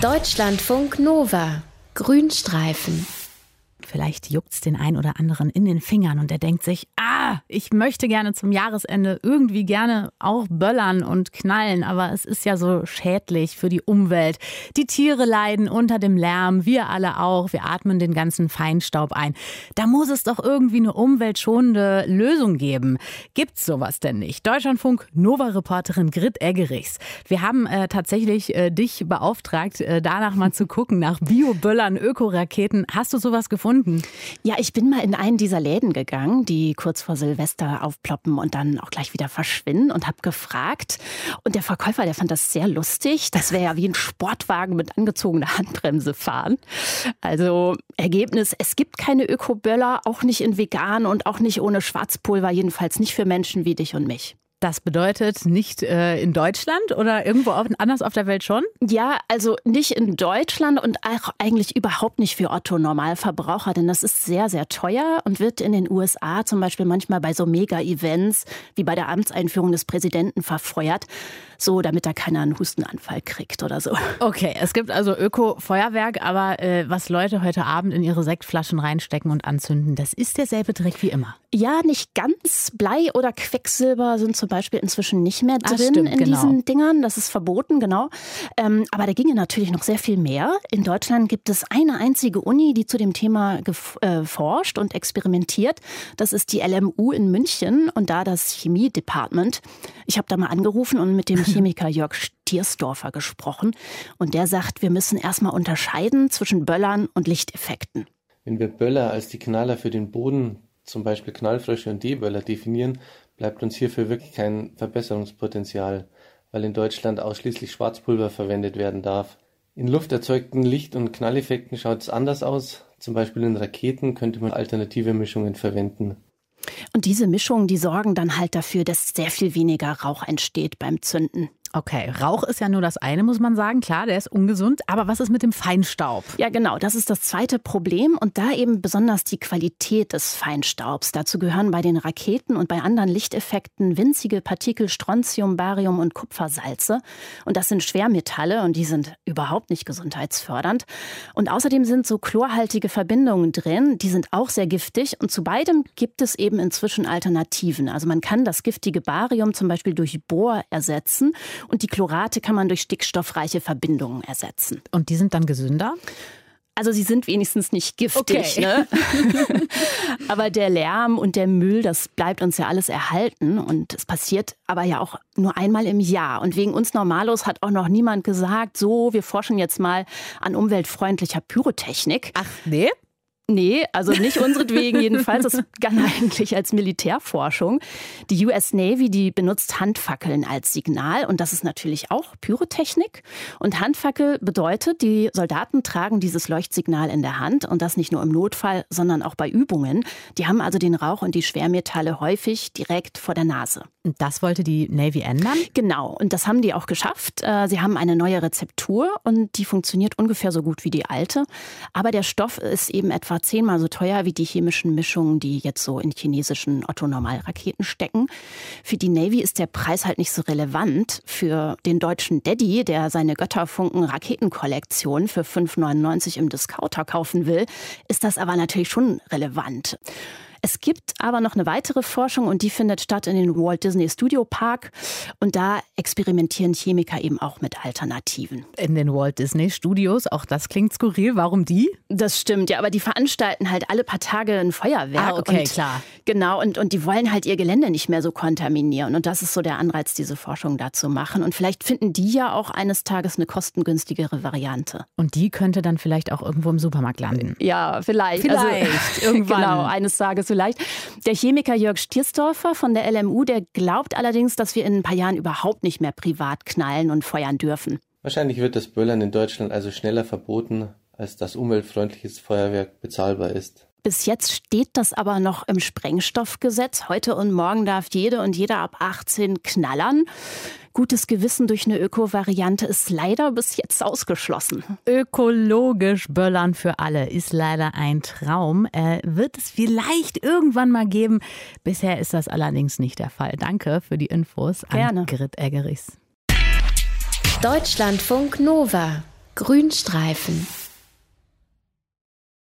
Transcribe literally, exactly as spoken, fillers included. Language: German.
Deutschlandfunk Nova. Grünstreifen. Vielleicht juckt's den einen oder anderen in den Fingern und der denkt sich, ah, ich möchte gerne zum Jahresende irgendwie gerne auch böllern und knallen, aber es ist ja so schädlich für die Umwelt. Die Tiere leiden unter dem Lärm, wir alle auch, wir atmen den ganzen Feinstaub ein. Da muss es doch irgendwie eine umweltschonende Lösung geben. Gibt's sowas denn nicht? Deutschlandfunk Nova-Reporterin Grit Eggerichs. Wir haben äh, tatsächlich äh, dich beauftragt, äh, danach mal zu gucken, nach Bio-Böllern, Ökoraketen. Hast du sowas gefunden? Ja, ich bin mal in einen dieser Läden gegangen, die kurz vor Silvester aufploppen und dann auch gleich wieder verschwinden und habe gefragt. Und der Verkäufer, der fand das sehr lustig. Das wäre ja wie ein Sportwagen mit angezogener Handbremse fahren. Also Ergebnis, es gibt keine Ökoböller, auch nicht in vegan und auch nicht ohne Schwarzpulver, jedenfalls nicht für Menschen wie dich und mich. Das bedeutet nicht äh, in Deutschland oder irgendwo auf, anders auf der Welt schon? Ja, also nicht in Deutschland und auch eigentlich überhaupt nicht für Otto-Normalverbraucher, denn das ist sehr, sehr teuer und wird in den U S A zum Beispiel manchmal bei so Mega-Events wie bei der Amtseinführung des Präsidenten verfeuert, so damit da keiner einen Hustenanfall kriegt oder so. Okay, es gibt also Öko-Feuerwerk, aber äh, was Leute heute Abend in ihre Sektflaschen reinstecken und anzünden, das ist derselbe Trick wie immer. Ja, nicht ganz. Blei oder Quecksilber sind zum Beispiel inzwischen nicht mehr drin Ach, stimmt, in genau. diesen Dingern. Das ist verboten, genau. Ähm, aber da ginge natürlich noch sehr viel mehr. In Deutschland gibt es eine einzige Uni, die zu dem Thema gef- äh, forscht und experimentiert. Das ist die L M U in München und da das Chemie-Department. Ich habe da mal angerufen und mit dem Chemiker Jörg Stiersdorfer gesprochen. Und der sagt, wir müssen erstmal unterscheiden zwischen Böllern und Lichteffekten. Wenn wir Böller als die Knaller für den Boden, zum Beispiel Knallfrösche und D-Böller, definieren, bleibt uns hierfür wirklich kein Verbesserungspotenzial, weil in Deutschland ausschließlich Schwarzpulver verwendet werden darf. In Luft erzeugten Licht- und Knalleffekten schaut es anders aus. Zum Beispiel in Raketen könnte man alternative Mischungen verwenden. Und diese Mischungen, die sorgen dann halt dafür, dass sehr viel weniger Rauch entsteht beim Zünden. Okay, Rauch ist ja nur das eine, muss man sagen. Klar, der ist ungesund. Aber was ist mit dem Feinstaub? Ja, genau. Das ist das zweite Problem. Und da eben besonders die Qualität des Feinstaubs. Dazu gehören bei den Raketen und bei anderen Lichteffekten winzige Partikel Strontium, Barium und Kupfersalze. Und das sind Schwermetalle und die sind überhaupt nicht gesundheitsfördernd. Und außerdem sind so chlorhaltige Verbindungen drin. Die sind auch sehr giftig. Und zu beidem gibt es eben inzwischen Alternativen. Also man kann das giftige Barium zum Beispiel durch Bor ersetzen. Und die Chlorate kann man durch stickstoffreiche Verbindungen ersetzen. Und die sind dann gesünder? Also sie sind wenigstens nicht giftig. Okay. Ne? Aber der Lärm und der Müll, das bleibt uns ja alles erhalten. Und es passiert aber ja auch nur einmal im Jahr. Und wegen uns Normalos hat auch noch niemand gesagt, so, wir forschen jetzt mal an umweltfreundlicher Pyrotechnik. Ach nee? Nee, also nicht unseretwegen jedenfalls. Das begann eigentlich als Militärforschung. Die U S Navy, die benutzt Handfackeln als Signal und das ist natürlich auch Pyrotechnik. Und Handfackel bedeutet, die Soldaten tragen dieses Leuchtsignal in der Hand und das nicht nur im Notfall, sondern auch bei Übungen. Die haben also den Rauch und die Schwermetalle häufig direkt vor der Nase. Und das wollte die Navy ändern? Genau, und das haben die auch geschafft. Sie haben eine neue Rezeptur und die funktioniert ungefähr so gut wie die alte. Aber der Stoff ist eben etwa zehnmal so teuer wie die chemischen Mischungen, die jetzt so in chinesischen Otto-Normal-Raketen stecken. Für die Navy ist der Preis halt nicht so relevant. Für den deutschen Daddy, der seine Götterfunken-Raketenkollektion für fünf neunundneunzig im Discounter kaufen will, ist das aber natürlich schon relevant. Es gibt aber noch eine weitere Forschung und die findet statt in den Walt Disney Studio Park. Und da experimentieren Chemiker eben auch mit Alternativen. In den Walt Disney Studios, auch das klingt skurril. Warum die? Das stimmt, ja, aber die veranstalten halt alle paar Tage ein Feuerwerk. Ah, okay, und, klar. Genau, und, und die wollen halt ihr Gelände nicht mehr so kontaminieren. Und das ist so der Anreiz, diese Forschung da zu machen. Und vielleicht finden die ja auch eines Tages eine kostengünstigere Variante. Und die könnte dann vielleicht auch irgendwo im Supermarkt landen? Ja, vielleicht. Vielleicht, also, irgendwann. Genau, eines Tages vielleicht. Der Chemiker Jörg Stiersdorfer von der L M U, der glaubt allerdings, dass wir in ein paar Jahren überhaupt nicht mehr privat knallen und feuern dürfen. Wahrscheinlich wird das Böllern in Deutschland also schneller verboten, als dass umweltfreundliches Feuerwerk bezahlbar ist. Bis jetzt steht das aber noch im Sprengstoffgesetz. Heute und morgen darf jede und jeder ab achtzehn knallern. Gutes Gewissen durch eine Öko-Variante ist leider bis jetzt ausgeschlossen. Ökologisch Böllern für alle ist leider ein Traum. Äh, wird es vielleicht irgendwann mal geben. Bisher ist das allerdings nicht der Fall. Danke für die Infos an Gerne. Grit Eggerichs. Deutschlandfunk Nova. Grünstreifen.